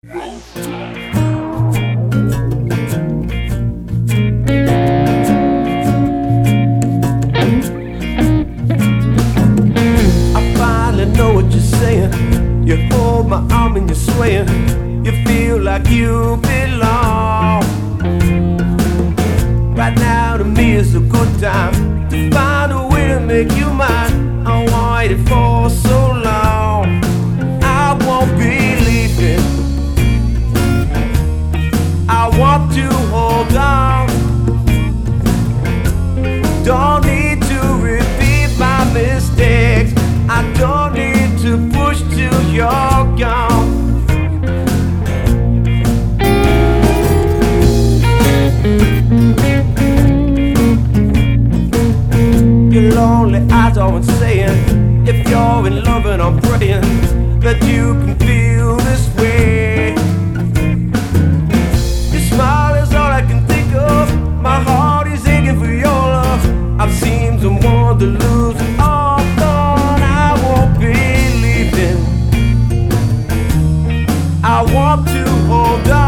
Know what you're saying. You hold my arm and you're swaying. You feel like you belong. Right now to me is a good time to find a way to make you mine. I waited for so long. I won't be leaving. I want to hold on. Don't need to repeat my mistakes. I don't need to push till you're gone. Your lonely eyes are saying, if you're in love and I'm praying that you can feel this way. Your smile is all I can think of. My heart is aching for your love. I've seen someone to lose all. I want to hold on.